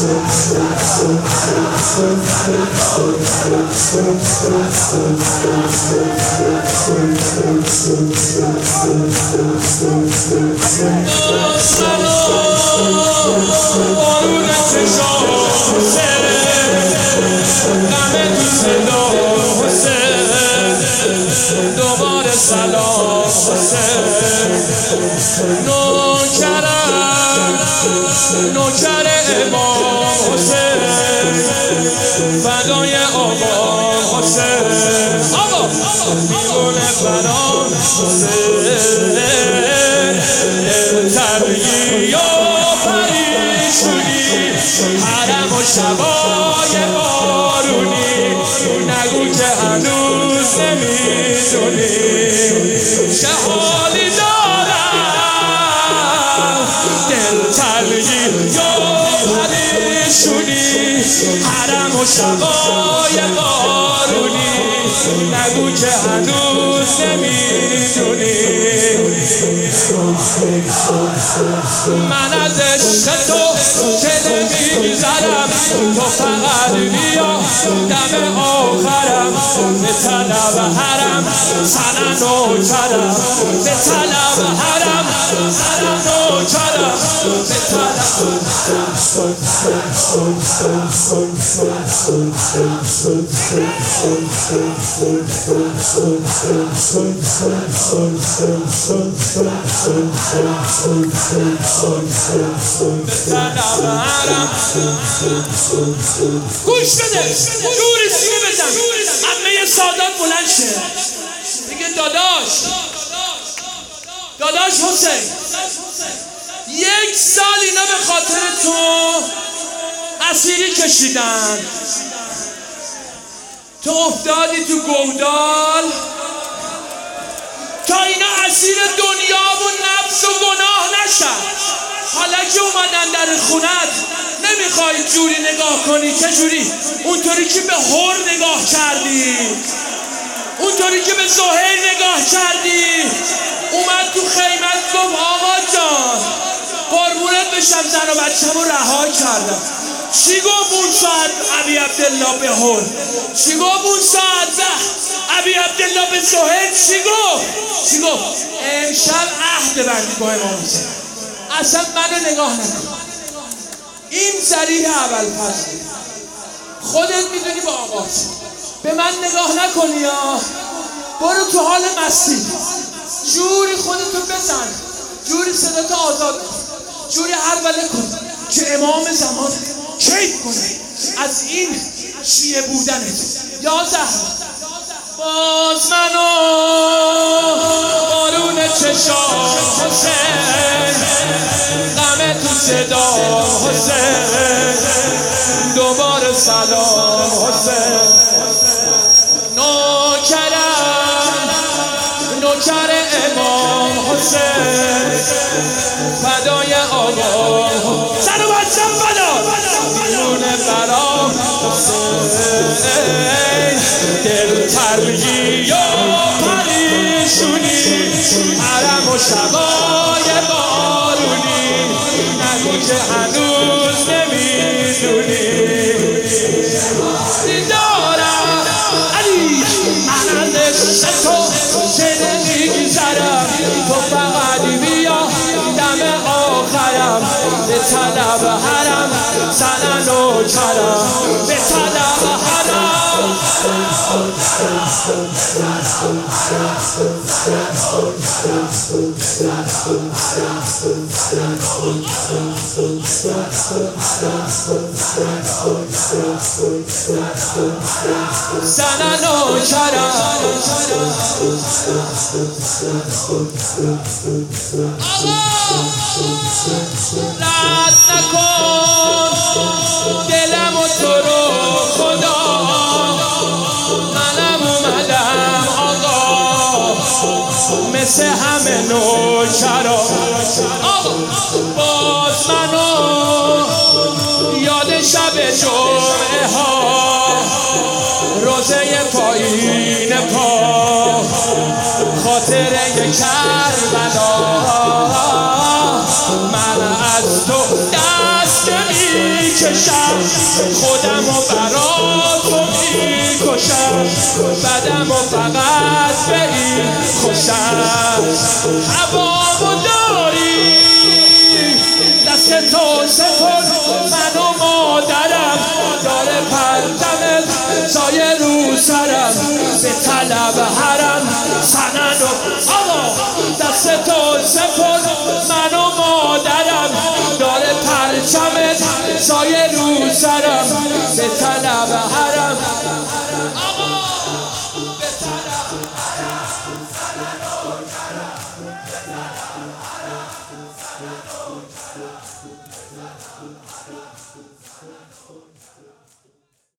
دوباره سلام حسین، نوکر امام حسین، فدای آقا حسین، آقا بیگونه برام حسین، ترگی و پریشونی، حرم و شبای بارونی، نگو که هنوز نمیدونی چه حالی دارم، دل تلگی و پریشونی، حرم و شبای بارونی، نگو که هنوز نمیدونی من از عشق تو که نمیگذرم، تو فقط بیا دم آخرم، به طلب حرم سنن نوکرم، به طلب حرم سنن نوکرم، به طلب گوش بده، جوری سینه بزن، عمه سادات بلند شه بگه داداش حسین، 1 سال اینا به خاطر تو اسیری کشیدن، تو افتادی تو گودال تا اینا اسیر دنیا و نفس و گناه نشن. حالا که اومدن در خونت نمیخوای جوری نگاه کنی که جوری اونطوری که به حر نگاه کردی، اونطوری که به زهیر نگاه کردی، اومد تو خیمت گفت آقا جان قربونت بشم زن و بچه‌مو رها کردم. چی گفت اون ساعت ابی عبدالله به حر؟ چی گفت اون ساعت به ابی عبدالله به زهیر؟ چی گفت؟ امشب عهد بندی با امام حسین، اصلا منو نگاه نکن، این ذریح ابوالفضل خودت میدونی با آقات، به من نگاه نکنی یا برو تو حال مستی، جوری خودتو بزن، جوری صداتو آزاد کن، جوری هروله کن که امام زمان کیف کنه از این شیعه بودنت. یا زهرا باز منو بارون چشام حسین، غم تو صدا حسین، دوباره سلام حسین، نوکر امام حسین، فدای آقا سر و بچم فدا، بیرونه برام حسین، دل ترگی و پریشونی، حرم و شبای بارونی، نگو که هنوز نمیدونی دارم علی من از عشق تو که نمیگذرم، تو فقط بیا دم آخرم، به طلب حرم سنن نوکرم، به طلب حرم سنن نوکرم. رد نکن دلم و تو رو خدا، منم اومدم آقا مثل همه نوکرا، باز منو یاد شب جمعه ها، روزه پایین پا، خاطره کربلا، من از تو دست نمی کشم، خودم و برا تو میکشم، بدم و فقط به این خوشم. هوامو داری دست تو سپر، من و مادرم داره پرچمت سایه رو سرم، به طلب حرم سنن و آقا دست تو سپر، من و مادرم داره پرچمت سایه رو سرم، به طلب حرم آقا به طلب حرم سنن و کرم، به طلب حرم سنن و کرم.